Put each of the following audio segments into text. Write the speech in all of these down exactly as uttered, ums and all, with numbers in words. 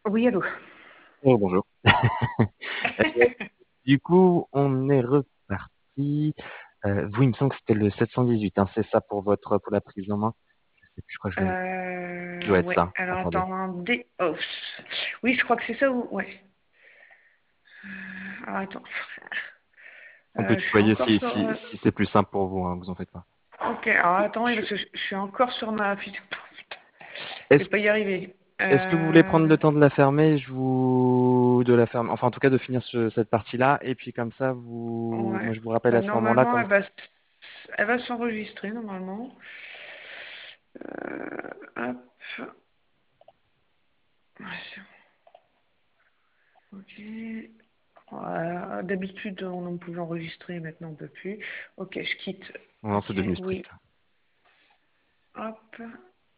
Oui, allô. Oh, bonjour. Euh, du coup, on est reparti. Euh, vous, il me semble que c'était le sept cent dix-huit, hein, c'est ça pour votre pour la prise en main. Je sais plus, je crois que je l'avais. Ça Euh, doit être ouais, ça. alors Attendez. attendez. Oh, oui, je crois que c'est ça ou. Ouais. Alors attends. On peut Euh, je suis tutoyer encore si, sur. si, euh, si c'est plus simple pour vous, hein, vous en faites pas. Ok, alors attends, oui, Je- parce que je, je suis encore sur ma fiche. Putain, je vais Est-ce pas y arriver. est-ce que vous voulez prendre Euh, le temps de la fermer, je vous de la fermer, enfin en tout cas de finir ce- cette partie-là, et puis comme ça, vous, moi ouais. je vous rappelle à Bah, ce moment-là normalement, quand. elle va, s- elle va s'enregistrer, normalement. Euh, hop. Ouais, c'est bon. Ok. Voilà. D'habitude, on pouvait enregistrer, maintenant on peut plus. Ok, je quitte. Non, c'est Ok, devenu oui. strict. Hop.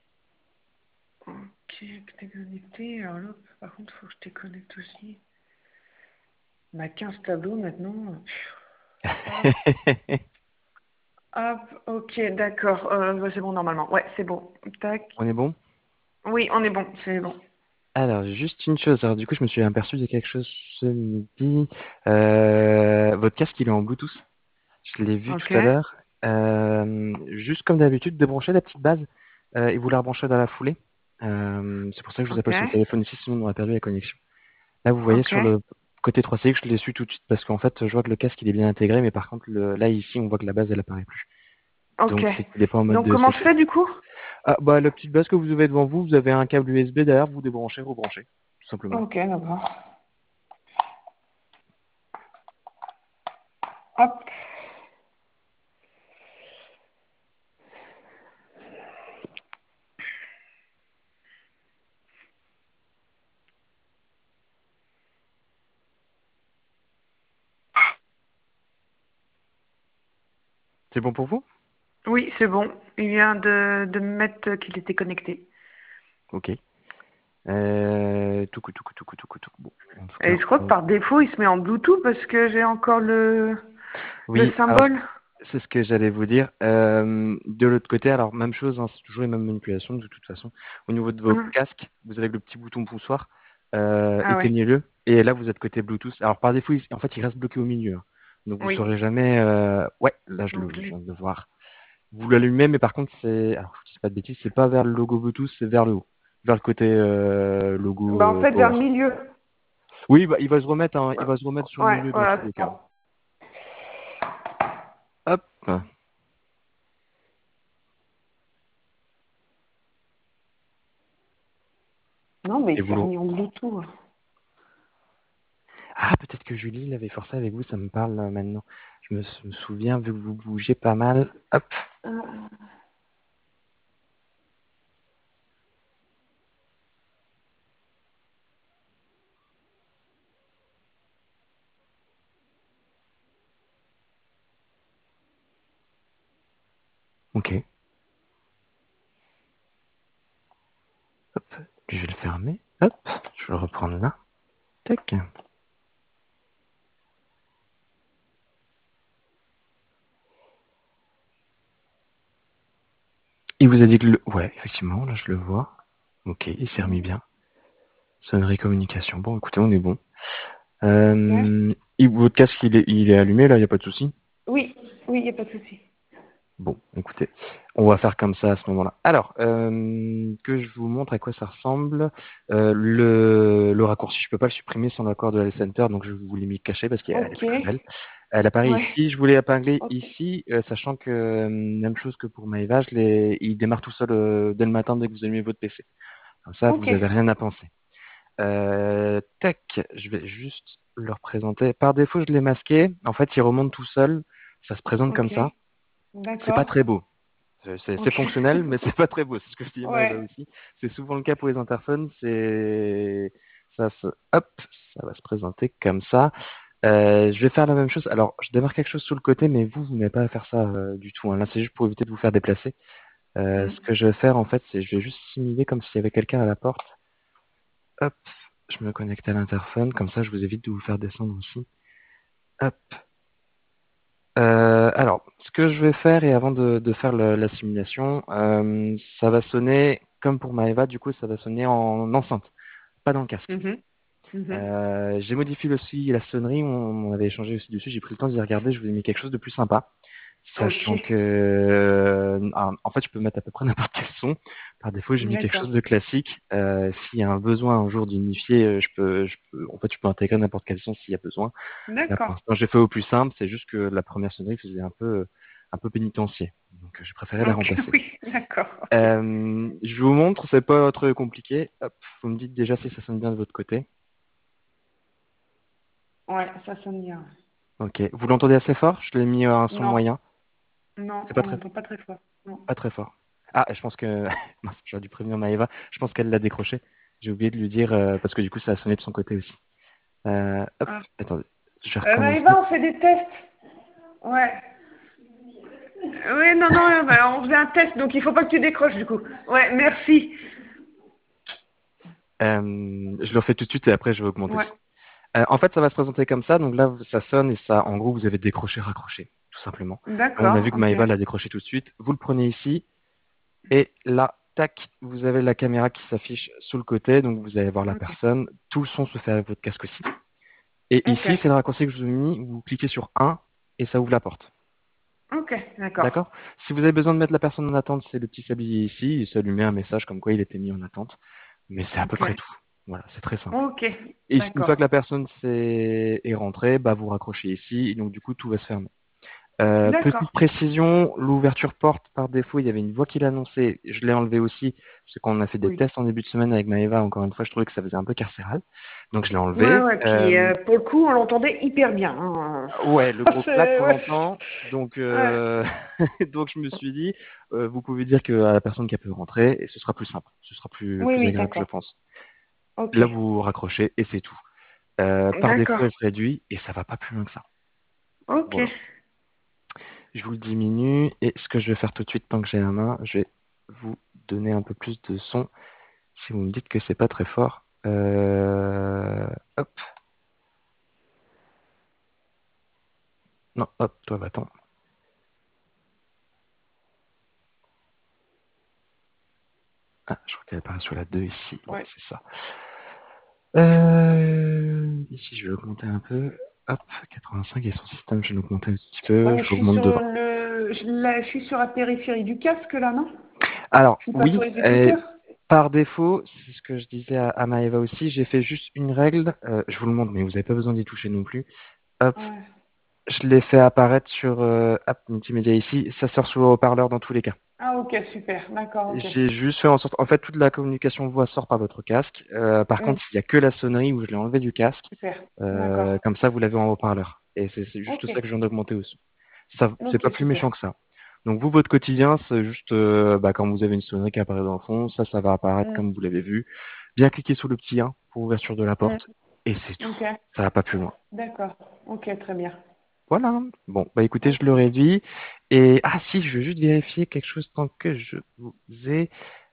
Ok, t'es connecté. Alors là, par contre, il faut que je te connecte aussi. On a quinze tableaux maintenant. Hop, hop, ok, d'accord. Euh, bah, c'est bon normalement. Ouais, c'est bon. Tac. On est bon? Oui, on est bon, c'est bon. Alors, juste une chose. Alors, du coup, je me suis aperçu de quelque chose ce midi. Euh, votre casque, il est en Bluetooth. Je l'ai vu Ok, tout à l'heure. Euh, juste comme d'habitude, débranchez la petite base euh, et vous la rebranchez dans la foulée. Euh, c'est pour ça que je vous ok, appelle sur le téléphone ici, sinon on aurait perdu la connexion. Là, vous voyez ok, sur le côté trois C X, je l'ai su tout de suite parce qu'en fait, je vois que le casque, il est bien intégré, mais par contre, le- là, ici, on voit que la base, elle apparaît plus. ok. Donc, c'est qu'il n'est pas en mode Donc de comment je session. fais du coup? Ah, bah, la petite base que vous avez devant vous, vous avez un câble U S B derrière, vous débranchez, rebranchez, tout simplement. Ok, d'accord. Hop, C'est bon pour vous? oui, c'est bon. Il vient de, de me mettre qu'il était connecté. Ok. Euh, toucou, toucou, toucou, toucou, toucou. Bon, en tout Et cas, je crois que on- par défaut, il se met en Bluetooth parce que j'ai encore le, le oui, alors symbole. c'est ce que j'allais vous dire. Euh, de l'autre côté, alors même chose, hein, c'est toujours les mêmes manipulations de toute façon. Au niveau de vos Hum. casques, vous avez le petit bouton poussoir, euh, Ah ouais, éteignez-le, et là vous êtes côté Bluetooth. Alors par défaut, il- en fait, il reste bloqué au milieu, hein. Donc vous oui. saurez jamais. euh, Ouais, là je, le, Donc, je je viens de le voir. Vous l'allumez, mais par contre, c'est, alors je dis pas de bêtises, c'est pas vers le logo Bluetooth, c'est vers le haut, vers le côté euh, logo bah, en euh, fait, vers Power. le milieu. Oui, bah, il va se remettre, hein, il va se remettre sur le Ouais, milieu dans tous voilà, les c'est cas. bon. Hop. Non, mais Et il vous s'est le... remis en Bluetooth. Ah, peut-être que Julie l'avait forcé avec vous, ça me parle euh, maintenant. Je me, s- me souviens, vu que vous bougez pas mal. Hop. Ok. Hop. Je vais le fermer. Hop. Je vais le reprendre là. Tac. Il vous a dit que le... Ouais, effectivement, là je le vois. Ok, il s'est remis bien. Sonnerie communication. Bon, écoutez, on est bon. Ok. Euh... et votre casque, il est, il est allumé, là, il n'y a pas de souci. Oui, oui, il n'y a pas de souci. Bon, écoutez, on va faire comme ça à ce moment-là. Alors, euh, que je vous montre à quoi ça ressemble. Euh, le, le raccourci, je peux pas le supprimer sans l'accord de la Center, donc je vous l'ai mis caché parce qu'elle est Ok, très belle. Elle apparaît ouais, ici. Je voulais épingler ok, ici, euh, sachant que euh, même chose que pour Maeva, je l'ai- il démarre tout seul euh, dès le matin dès que vous allumez votre P C. Comme ça, ok, vous avez rien à penser. Euh, tac, je vais juste le représenter. Par défaut, je l'ai masqué. En fait, il remonte tout seul. Ça se présente comme ok, ça. C'est pas d'accord, très beau. C'est c'est- c'est ok, fonctionnel, mais c'est pas très beau. C'est ce que je dis à Maëva ouais, aussi. C'est souvent le cas pour les interphones. C'est ça, se... hop, ça va se présenter comme ça. Euh, je vais faire la même chose. Alors, je démarre quelque chose sous le côté, mais vous, vous n'avez pas à faire ça euh, du tout, hein. Là, c'est juste pour éviter de vous faire déplacer. Euh, ce mm, que je vais faire, en fait, c'est je vais juste simuler comme s'il y avait quelqu'un à la porte. Hop, je me connecte à l'interphone. Comme ça, je vous évite de vous faire descendre aussi. Hop. Euh, alors, ce que je vais faire, et avant de, de faire le- la simulation, euh, ça va sonner comme pour Maeva, du coup, ça va sonner en enceinte, pas dans le casque. Mhm. Mhm. Euh, j'ai modifié aussi la sonnerie, on, on avait échangé aussi dessus, j'ai pris le temps d'y regarder, je vous ai mis quelque chose de plus sympa, Ok, sachant que euh, ah, en fait je peux mettre à peu près n'importe quel son. Par défaut, j'ai mis quelque d'accord. chose de classique. Euh, s'il y a un besoin un jour d'unifier, euh, je peux, je peux, en fait, je peux intégrer n'importe quel son s'il y a besoin. Là, pour D'accord. l'instant, j'ai fait au plus simple, c'est juste que la première sonnerie faisait un peu, un peu pénitencier, donc j'ai préféré la Ok, remplacer. oui, d'accord. Ok. Euh, je vous montre, c'est pas trop compliqué. Hop, vous me dites déjà si ça sonne bien de votre côté. Ouais, ça sonne bien. Ok. Vous l'entendez assez fort? Je l'ai mis à un son Non, moyen. non, C'est pas on très, n'entend pas très fort. Non. pas très fort. Ah, je pense que mince, j'aurais dû prévenir Maëva. Je pense qu'elle l'a décroché. J'ai oublié de lui dire euh, parce que du coup ça a sonné de son côté aussi. Euh, hop, Ah. attendez, je vais Euh, recommencer. Maëva, on fait des tests. Ouais. Oui, non, non, euh, bah, on faisait un test, donc il faut pas que tu décroches du coup. Ouais, merci. Euh, je le refais tout de suite et après je vais augmenter. Ouais, Euh, en fait, ça va se présenter comme ça. Donc là, ça sonne et ça, en gros, vous avez décroché, raccroché, tout simplement. On a d'accord, vu que ok. Maëva l'a décroché tout de suite. Vous le prenez ici. Et là, tac, vous avez la caméra qui s'affiche sous le côté, donc vous allez voir la Ok, personne. Tout le son se fait avec votre casque aussi. Et ok, ici, c'est le raccourci que je vous ai mis. Vous cliquez sur un et ça ouvre la porte. ok, d'accord. D'accord? Si vous avez besoin de mettre la personne en attente, c'est le petit sablier ici. Et ça lui met un message comme quoi il était mis en attente. Mais c'est à peu Ok, près tout. Voilà, c'est très simple. ok, Et une fois que d'accord. la personne s'est- est rentrée, bah, vous raccrochez ici. Et donc, du coup, tout va se fermer. Euh, petite D'accord. précision, l'ouverture porte par défaut, il y avait une voix qui l'annonçait. Je l'ai enlevé aussi, parce qu'on a fait des Oui. tests en début de semaine avec Maëva. Encore une fois, je trouvais que ça faisait un peu carcéral. Donc je l'ai Ouais, enlevé. ouais, puis Euh, euh, pour le coup, on l'entendait hyper bien, hein. ouais, le gros clac, C'est, on ouais, l'entend. Donc, ouais. euh, donc je me suis dit, euh, vous pouvez dire que à la personne qui peut rentrer, et ce sera plus simple. Ce sera plus, Oui, plus oui, agréable, je d'accord. pense. Ok, Là, vous raccrochez et c'est tout. Euh, par défaut, d'accord. elle se réduit et ça va pas plus loin que ça. Ok, Voilà. Je vous le diminue et ce que je vais faire tout de suite, tant que j'ai la main, je vais vous donner un peu plus de son. Si vous me dites que c'est pas très fort. Euh, Hop. Non, hop, toi, va-t'en. Ah, je crois qu'elle apparaît sur la deux ici. Ouais, ouais. c'est ça. Euh, Ici, je vais augmenter un peu. Hop, quatre-vingt-cinq et son système, je vais l'augmenter un petit Ouais, peu. mais Je je suis l'augmente sur de vingt. le, je, là, je suis sur la périphérie du casque là, non? Alors, Je suis pas sur oui, les euh, écouteurs? par défaut, c'est ce que je disais à, à Maëva aussi, j'ai fait juste une règle. Euh, je vous le montre, mais vous n'avez pas besoin d'y toucher non plus. Hop, Ouais. je l'ai fait apparaître sur euh, App Multimédia ici. Ça sort sous le haut-parleur dans tous les cas. Ah, ok, super, d'accord, ok. J'ai juste fait en sorte, en fait, toute la communication voix sort par votre casque. Euh, par Hmm, contre, il n'y a que la sonnerie où je l'ai enlevé du casque. super, Euh, d'accord. comme ça, vous l'avez en haut-parleur. Et c'est c'est juste Ok, ça que je viens d'augmenter aussi. Ça, c'est ok, pas plus super. méchant que ça. Donc vous, votre quotidien, c'est juste euh, bah, quand vous avez une sonnerie qui apparaît dans le fond, ça, ça va apparaître Hmm, comme vous l'avez vu. Bien cliquer sur le petit un pour ouverture de la hmm, porte, et c'est tout. ok, Ça va pas plus loin. d'accord. Ok, très bien. Voilà. Bon, bah écoutez, je Ok. le réduis. Et ah si, je veux juste vérifier quelque chose tant que je vous ai.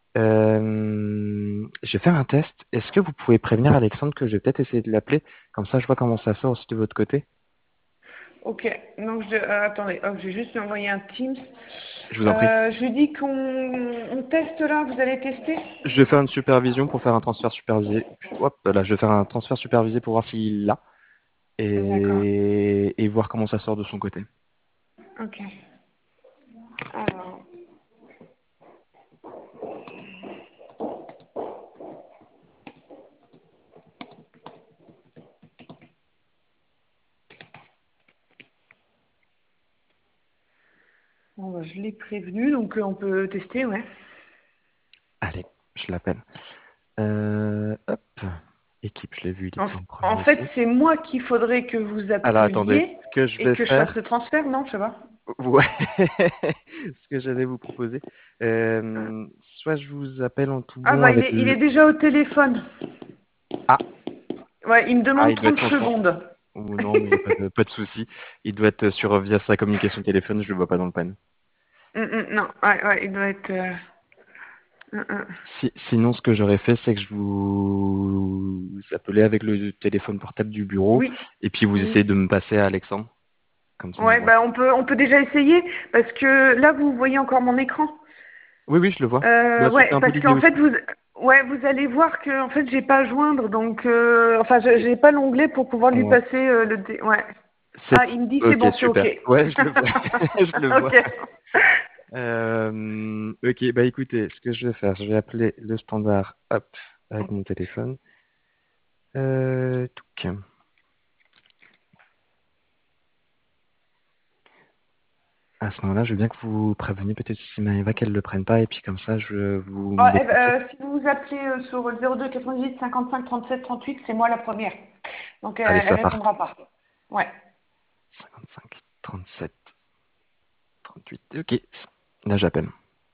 Euh, je vais faire un test. Est-ce que vous pouvez prévenir Alexandre que je vais peut-être essayer de l'appeler? Comme ça, je vois comment ça sort aussi de votre côté. Ok, donc je, euh, attendez, hop, je vais juste lui envoyer un Teams. Je vous en prie. Euh, je lui dis qu'on on teste là, vous allez tester? Je vais faire une supervision pour faire un transfert supervisé. Puis, hop, là, je vais faire un transfert supervisé pour voir s'il l'a D'accord, et... et voir comment ça sort de son côté. ok. Alors, bon, bah, je l'ai prévenu, donc euh, on peut tester, ouais. Allez, je l'appelle. Euh, hop. Équipe, je l'ai vu, il En, était en en premier fait, aussi. c'est moi qu'il faudrait que vous Alors attendez, appeliez ce que je et vais que je fasse faire, le transfert, non? Je sais pas. ouais, ce que j'allais vous proposer, euh, soit je vous appelle en tout Ah bon bah il avec est, il est le... déjà au téléphone. Ah, Ouais, il me ah, demande il doit être trente conscient. secondes. Ou non, mais il n'y a pas de, pas de souci. Il doit être sur via sa communication téléphone, je le vois pas dans le panneau. Hum, hum, non, ouais, ouais, il doit être... euh, hum, hum. Si, sinon, ce que j'aurais fait, c'est que je vous appelais avec le téléphone portable du bureau Oui, et puis vous oui. essayez de me passer à Alexandre. Comme ça, on Ouais, voit. bah on peut, on peut déjà essayer parce que là vous voyez encore mon écran. Oui, oui, je le vois. Euh, Bah, c'était ouais, un peu parce l'idée qu'en fait aussi. vous, Ouais, vous allez voir que en fait j'ai pas à joindre, donc euh, enfin je- j'ai pas l'onglet pour pouvoir lui Ouais. passer euh, le dé. Ouais. Ah, C'est il me dit c'est ok, bon, c'est ok. super. Ouais, je le vois. Je le vois. Ok. Euh, ok, bah écoutez, ce que je vais faire, je vais appeler le standard, hop, avec mon téléphone. Euh, touc. À ce moment-là, je veux bien que vous préveniez peut-être si Maëva qu'elle ne le prenne pas, et puis comme ça, je vous me Ah, eh ben, décrochez. euh, si vous vous appelez euh, sur le zéro deux quatre-vingt-dix cinquante-cinq trente-sept trente-huit, c'est moi la première. Donc euh, Allez, elle ça part. répondra pas. Ouais. cinquante-cinq, trente-sept, trente-huit. Ok, là j'appelle.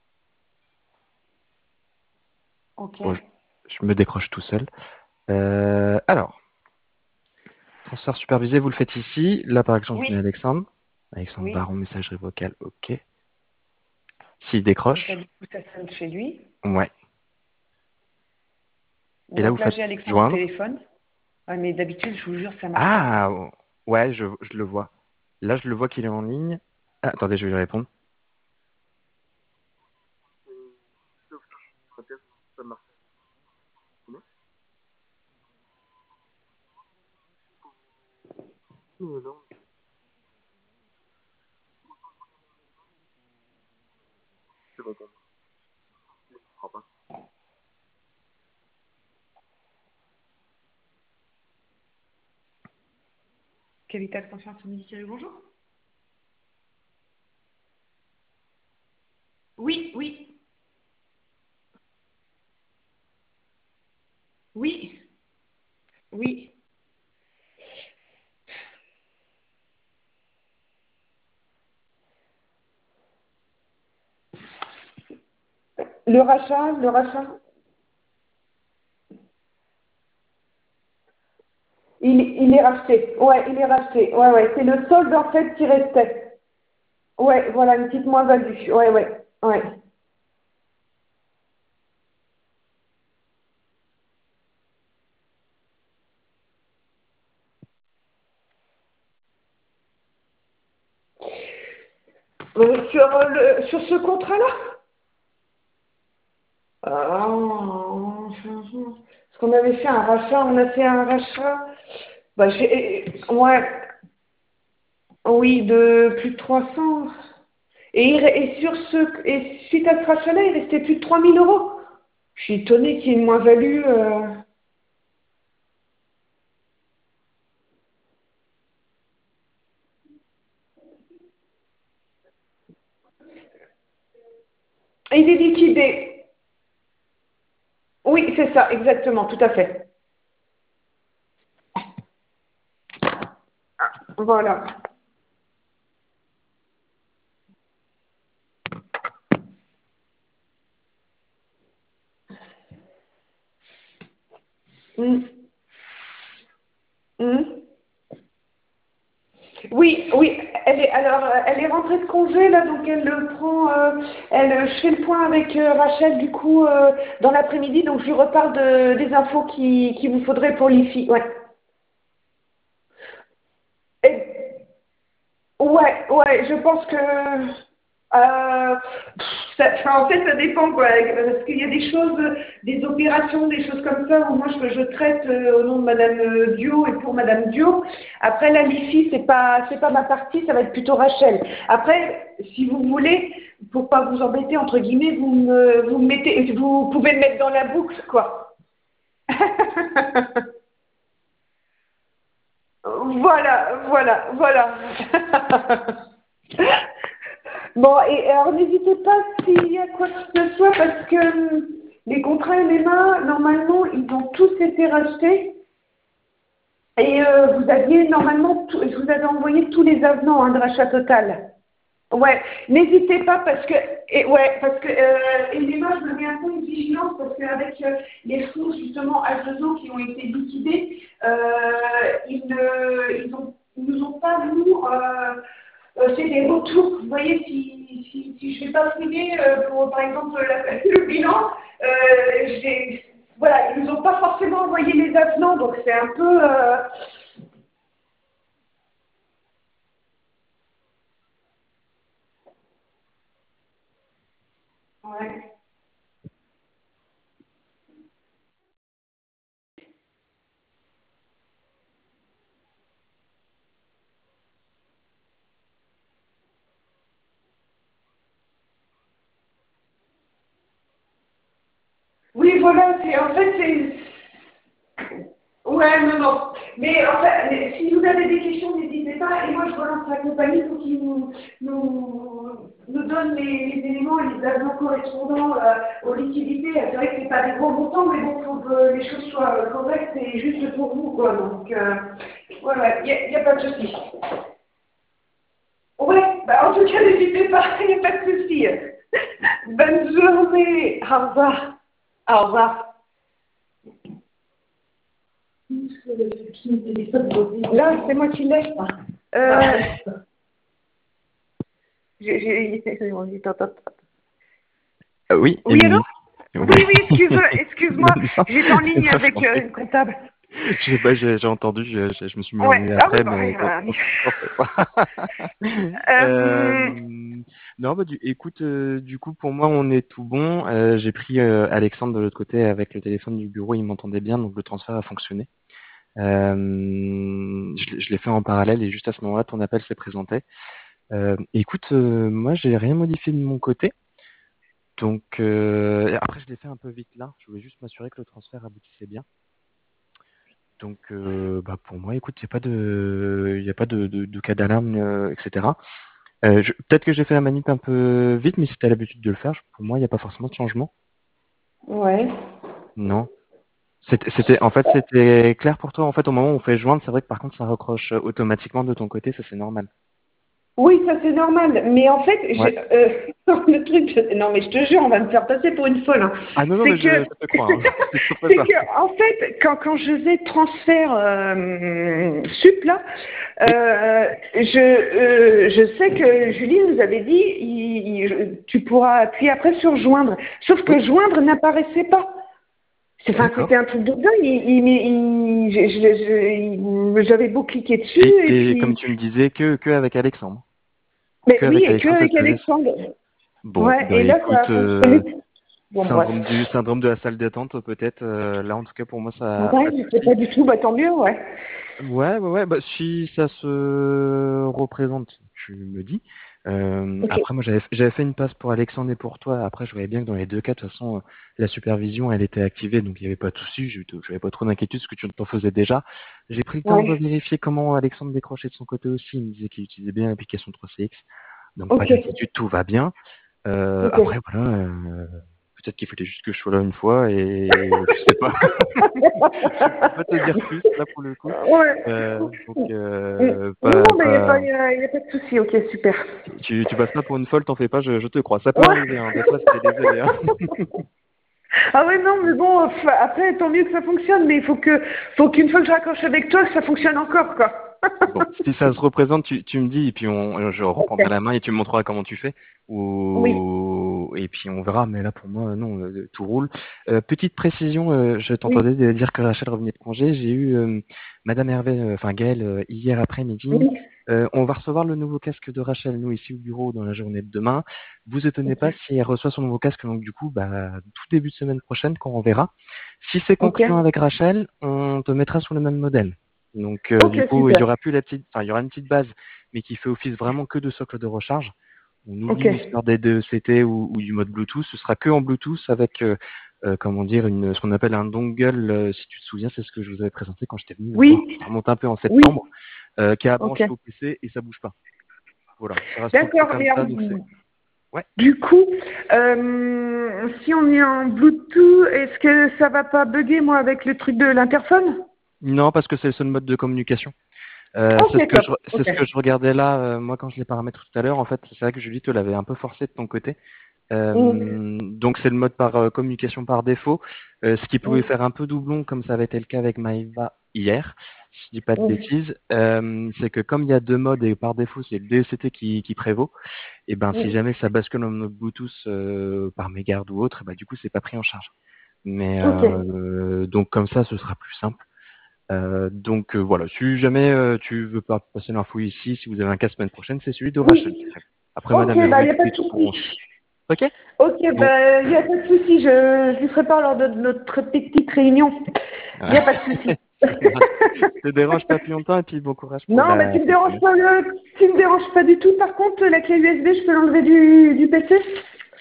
Ok. Bon, je, je me décroche tout seul. Euh, alors, transfert supervisé, vous le faites ici. Là, par exemple, je mets Oui. Alexandre. Alexandre Oui. Baron, messagerie vocale, ok. S'il Donc là, décroche, du coup, ça sonne chez lui. ouais. Et là, vous Donc là, faites j'ai Alexandre au joindre. téléphone. Ah, mais d'habitude, je vous jure, ça marche pas. Ah, ouais, je, je le vois. Là, je le vois qu'il est en ligne. Ah, attendez, je vais lui répondre. Quel état de conscience médicale, bonjour? Oui, oui, oui, oui. Le rachat, le rachat, il, il est racheté. Ouais, il est racheté. Ouais, ouais. C'est le solde en fait qui restait. Ouais, voilà, une petite moins-value. Ouais, ouais, ouais. Euh, sur, euh, le, sur ce contrat-là? Ah, parce qu'on avait fait un rachat, on a fait un rachat. Bah, j'ai, ouais, oui, de plus de trois cents. Et, il re- et sur ce, et suite à ce rachat-là, il restait plus de trois mille euros. Je suis étonnée qu'il y ait une moins-value. euh. Il est liquidé. Oui, c'est ça, exactement, tout à fait. Voilà. Mm. Mm. Oui, oui, elle est, alors, euh, elle est rentrée de congé, là, donc elle le prend, euh, elle, euh, je fais le point avec euh, Rachel, du coup, euh, dans l'après-midi, donc je lui reparle de, des infos qui, qu'il vous faudrait pour l'I F I, ouais. Et- ouais, ouais, je pense que, euh, ça, enfin, en fait, ça dépend, quoi, parce qu'il y a des choses, des opérations, des choses comme ça, où moi, je, je traite euh, au nom de Madame euh, Dio et pour Madame Dio. Après, la L I F I, c'est pas, c'est pas ma partie, ça va être plutôt Rachel. Après, si vous voulez, pour pas vous embêter, entre guillemets, vous me, vous me mettez, vous pouvez me mettre dans la boucle, quoi. Voilà, voilà, voilà. Bon, et alors n'hésitez pas s'il y a quoi que ce soit, parce que hum, les contrats M M A, normalement, ils ont tous été rachetés. Et euh, vous aviez normalement, tout- je vous avais envoyé tous les avenants hein, de rachat total. Ouais, n'hésitez pas parce que, et ouais, parce que, euh, et les je me mets un peu une vigilance parce qu'avec euh, les fonds justement H deux O qui ont été liquidés, euh, ils ne, ils ont, ils nous ont pas nous euh, euh, fait des retours. Vous voyez, si, si, si je ne vais pas fouiller euh, pour par exemple la- le bilan, euh, j'ai, voilà, ils nous ont pas forcément envoyé les avenants, donc c'est un peu, euh, ouais. Oui, voilà, c'est en fait, c'est. Ouais, non, non. Mais en fait, si vous avez des questions, n'hésitez pas. Et moi, je relance la compagnie pour qu'ils nous, nous, nous donnent les, les éléments et les avenants correspondants euh, aux liquidités. C'est vrai que c'est pas des gros montants, mais bon, il faut que les choses soient euh, correctes et juste pour vous, quoi. Donc, euh, voilà, il n'y a, y a pas de souci. Ouais, bah en tout cas, n'hésitez pas, il n'y a pas de souci. Bonne journée. Au revoir. Au revoir. Là, c'est moi qui l'ai. Euh, j'ai, j'ai, on dit, attends, attends. Euh, oui, Oui, allô? Émilie. Oui, Oui. oui, excuse, excuse-moi, Non, j'étais en ligne non, je avec t'en euh, prie. une comptable. Je sais pas, j'ai j'ai entendu, je, je, je me suis mis en Ouais, muet ah oui, après, mais pareil. t'en Voilà. t'en fais pas. Euh, Euh, non, bah, du, écoute, euh, du coup, pour moi, on est tout bon. Euh, j'ai pris euh, Alexandre de l'autre côté avec le téléphone du bureau, il m'entendait bien, donc le transfert a fonctionné. Euh, je, l'ai je l'ai fait en parallèle et juste à ce moment-là, ton appel s'est présenté. Euh, écoute, euh, moi, j'ai rien modifié de mon côté. Donc, euh, après, je l'ai fait un peu vite là. Je voulais juste m'assurer que le transfert aboutissait bien. Donc, euh, bah, pour moi, écoute, il n'y a pas de, il y a pas de, de, de cas d'alarme, euh, et cetera. Euh, je- peut-être que j'ai fait la manip un peu vite, mais si tu as l'habitude de le faire, je- pour moi, il n'y a pas forcément de changement. ouais. Non. C'était, c'était, en fait, c'était clair pour toi. En fait, au moment où on fait joindre, c'est vrai que par contre, ça raccroche euh, automatiquement de ton côté, ça c'est normal. Oui, ça c'est normal. Mais en fait, Ouais. je, euh, le truc, je- non mais je te jure, on va me faire passer pour une folle. Hein. Ah non, non, C'est mais que, je, je te crois, hein. Ne t'en fais c'est pas. que, en fait, quand, quand je faisais transfert euh, sup là, Oui, euh, je, euh, je sais que Julie nous avait dit, il, il- tu pourras appuyer après sur joindre. Sauf oui, que joindre n'apparaissait pas. C'est- Enfin, c'était d'accord. un truc de dingue. Il, il, il- je- je- je- il- j'avais beau cliquer dessus Et, et et comme puis, tu me disais, que, que avec Alexandre. mais Que oui, avec et que Alexandre, ça avec te faisait ça. Alexandre. Bon, Ouais, bah et là, ça écoute, a euh, fonctionné. Bon, bref. syndrome du syndrome de la salle d'attente, peut-être. euh, là, en tout cas, pour moi, ça Ouais, pas de je sais souci. pas du tout, bah tant mieux, ouais. Ouais, ouais, ouais. Bah, si ça se représente, tu me dis. Euh, Ok. après, moi, j'avais j'avais fait une passe pour Alexandre et pour toi. Après, je voyais bien que dans les deux cas, de toute façon, euh, la supervision, elle était activée, donc il n'y avait pas de souci. Je n'avais pas trop d'inquiétude, parce que tu t'en faisais déjà. J'ai pris le temps de Ouais. revérifier comment Alexandre décrochait de son côté aussi. Il me disait qu'il utilisait bien l'application trois C X, donc pas Ok. d'inquiétude, tout va bien. Euh, Ok. après, voilà, euh, peut-être qu'il fallait juste que je sois là une fois et je sais pas. Je peux pas te dire plus là pour le coup. Ouais. Euh, donc Mm. euh, Non, pas, mais il n'y a, pas- pas, y a, y a pas de souci, ok, super. tu, tu passes pas pour une folle, t'en fais pas, je, je te crois. Ça peut arriver, hein. Des Ouais. fois, c'est désolé. Hein. Ah ouais, non, mais bon, enfin, après, tant mieux que ça fonctionne, mais il faut que, faut qu'une fois que je raccroche avec toi, que ça fonctionne encore, quoi. Bon, si ça se représente, tu, tu me dis et puis on, je Ok. reprendrai la main et tu me montreras comment tu fais. Oui. Ou et puis on verra. Mais là pour moi non, euh, tout roule. Euh, petite précision, euh, je Oui. t'entendais dire que Rachel revenait de congé. J'ai eu euh, Madame Hervé, euh, enfin Gaëlle, euh, hier après-midi. Oui. Euh, on va recevoir le nouveau casque de Rachel, nous ici au bureau dans la journée de demain. Vous étonnez pas si elle reçoit son nouveau casque, donc du coup, bah, tout début de semaine prochaine quand on verra. Si c'est Ok. concluant avec Rachel, on te mettra sur le même modèle. Donc euh, Ok, du coup, il y super. aura plus la petite, enfin il y aura une petite base, mais qui fait office vraiment que de socle de recharge. On Ok. oublie l'histoire des deux C T ou, ou du mode Bluetooth. Ce sera que en Bluetooth avec, euh, euh, comment dire, une, ce qu'on appelle un dongle. euh, si tu te souviens, c'est ce que je vous avais présenté quand j'étais venu vous voir. Oui. Ça remonte un peu en Oui. septembre, euh, qui est à Ok. brancher au P C et ça bouge pas. Voilà, ça reste tout le temps D'accord, comme mais ça, donc euh, c'est. Ouais. du coup, euh, si on est en Bluetooth, est-ce que ça va pas bugger, moi, avec le truc de l'interphone? Non, parce que c'est le seul mode de communication. Euh, c'est ce Ok, que top. je, c'est Ok. ce que je regardais là, euh, moi quand je les paramètres tout à l'heure. En fait, c'est vrai que Julie te l'avait un peu forcé de ton côté. Mm. Euh, donc c'est le mode par euh, communication par défaut, euh, ce qui pouvait Mm. faire un peu doublon comme ça avait été le cas avec Maeva hier, si je dis pas de Mm. bêtises, euh, c'est que comme il y a deux modes et par défaut c'est le D E C T qui, qui prévaut, et ben si Mm. jamais ça bascule en mode Bluetooth euh, par mégarde ou autre, bah du coup c'est pas pris en charge. Mais Ok. euh, donc comme ça ce sera plus simple. Euh, donc euh, voilà, si jamais euh, tu veux pas passer l'info ici, si vous avez un cas semaine prochaine, c'est celui de Rachel qui Oui. crève. Après Ok, Madame bah, il Hervé, n'y a du coup pas ils de tourneront souci. aussi. Ok. Ok, Bon. bah, il n'y a pas de souci. Je, je lui ferai part lors de notre petite réunion. Il n'y a pas de souci. Ça marche. Je te dérange pas plus longtemps et puis bon courage pour Non, mais la tu me fin de déranges semaine. pas, le- tu me déranges pas du tout. Par contre, la clé U S B, je peux l'enlever du, du P C?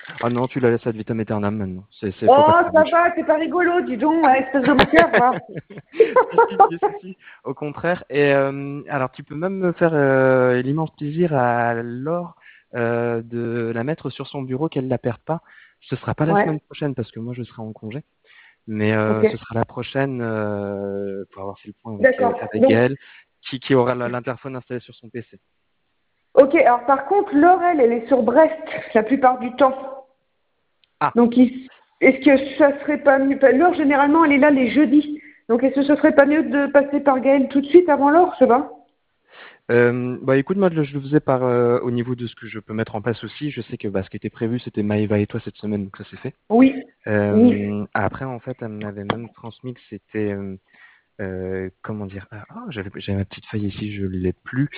Ah non, tu la laisses ad vitam aeternam maintenant. C'est, c'est, faut pas Oh, que ça ça bouge. va, c'est pas rigolo, dis donc, hein, espèce de moqueur, va. Si, si, si, si, si. Au contraire. Et euh, alors, tu peux même me faire euh, l'immense plaisir à Laure euh, de la mettre sur son bureau, qu'elle la perde pas. Ce sera pas la Ouais, semaine prochaine parce que moi je serai en congé, mais euh, ok. ce sera la prochaine euh, pour avoir fait le point avec euh, D'accord. avec Donc, Gaëlle, qui, qui aura la- l'interphone installé sur son P C. ok, alors par contre, Laurel, elle est sur Brest la plupart du temps. Ah. Donc, il- est-ce que ça serait pas mieux? Laure, généralement, elle est là les jeudis. Donc, est-ce que ce serait pas mieux de passer par Gaël tout de suite avant Laure, je sais pas? Euh, bah écoute, moi je le faisais par euh, au niveau de ce que je peux mettre en place aussi. Je sais que bah, ce qui était prévu c'était Maëva et toi cette semaine, donc ça c'est fait. Oui, oui. Euh, après en fait, elle m'avait même transmis que c'était euh, euh, comment dire, ah, ah, j'avais j'avais ma petite feuille ici, je l'ai plus,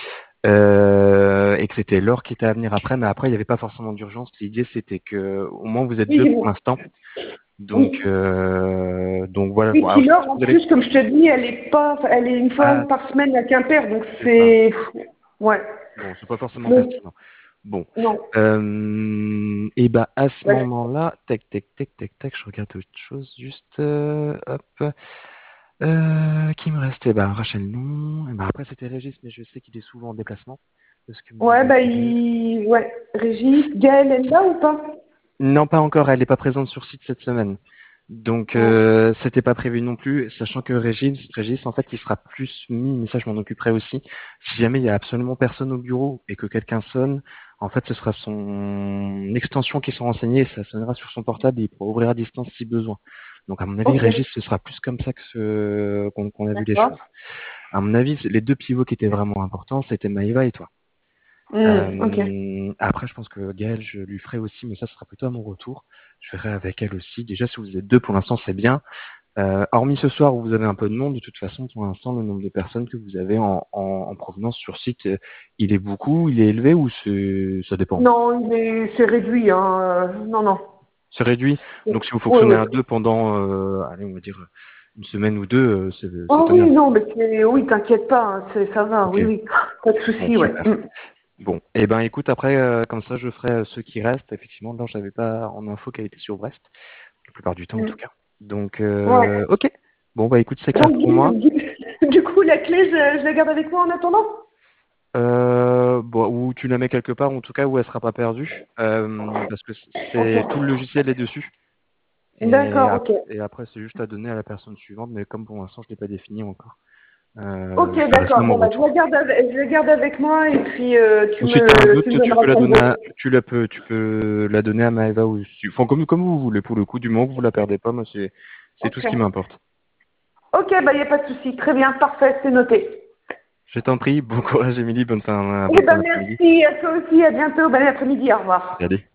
euh, et que c'était Laure qui était à venir après, mais après il n'y avait pas forcément d'urgence. L'idée c'était que au moins vous êtes Oui, deux pour oui. l'instant, donc Oui. euh, donc voilà. Oui, Bon, alors, puis je pense Laure, que en vous allez, plus, comme je te dis, elle est pas, elle est une fois ah, par semaine à Quimper, donc c'est ça. c'est, ouais. Bon, c'est pas forcément Donc, pertinent. Bon, non. euh, et bah à ce Ouais. moment-là, tac, tac, tac, tac, tac, je regarde autre chose, juste, euh, hop, euh, qui me restait? Bah Rachel non, et bah après c'était Régis, mais je sais qu'il est souvent en déplacement, de ce que me Ouais, disait bah, Gaël. il, ouais. Régis, Gaëlle, elle est là ou pas? Non, pas encore, elle n'est pas présente sur site cette semaine. Donc Ouais. euh, c'était pas prévu non plus, sachant que Régis, Régis en fait il sera plus mis, mais ça je m'en occuperai aussi. Si jamais il y a absolument personne au bureau et que quelqu'un sonne, en fait ce sera son extension qui sera renseignée, ça sonnera sur son portable et il pourra ouvrir à distance si besoin. Donc à mon avis Ok. Régis ce sera plus comme ça que ce qu'on qu'on a vu les D'accord. choses. À mon avis les deux pivots qui étaient vraiment importants c'était Maïva et toi. Hmm, ok. Euh, après, je pense que Gaëlle, je lui ferai aussi, mais ça ce sera plutôt à mon retour. Je verrai avec elle aussi. Déjà, si vous êtes deux, pour l'instant, c'est bien. Euh, hormis ce soir où vous avez un peu de monde, de toute façon, pour l'instant, le nombre de personnes que vous avez en, en, en provenance sur site, euh, il est beaucoup, il est élevé ou c'est, ça dépend. Non, il est, c'est réduit, hein. euh, Non, non. C'est réduit. Oui, Donc, si vous fonctionnez oui. à deux pendant, euh, allez, on va dire une semaine ou deux, euh, c'est, c'est Oh oui, tenable. non, mais c'est, oui, t'inquiète pas, hein, c'est, ça va, Ok. oui, oui. Pas de Bon, souci, ouais. super. Hmm. Bon, eh ben, écoute, après, euh, comme ça, je ferai euh, ceux qui restent. Effectivement, là, je n'avais pas en info qu'elle était sur Brest. La plupart du temps en Hmm. tout cas. Donc, Ouais. euh, ok. Bon, bah écoute, c'est clair Donc, pour du, moi. du- du coup, la clé, je, je la garde avec moi en attendant? Euh, bon, ou tu la mets quelque part, en tout cas, où elle sera pas perdue, euh, parce que Ok. c'est tout le logiciel est dessus. Et, D'accord, ap- ok. et après, c'est juste à donner à la personne suivante, mais comme pour l'instant, je l'ai pas défini encore, Ok, euh, je ferai ça à d'accord. mon Bon, bah, je la retour. garde avec, je la garde avec moi et puis euh, tu Ou si tu as un me, tu doute, me tu peux donneras la ton donner go. à, tu la peux, tu peux la donner à Maëva ou si- enfin, comme, comme vous voulez pour le coup, du moment que vous la perdez pas, moi, c'est, c'est tout Ok. ce qui m'importe. Ok, bah, il n'y a pas de souci. Très bien, parfait, c'est noté. Je t'en prie, bon courage, Émilie, bonne fin, Eh bonne fin ben, d'après-midi. merci à toi aussi. À bientôt. Bon après-midi. Au revoir. Salut.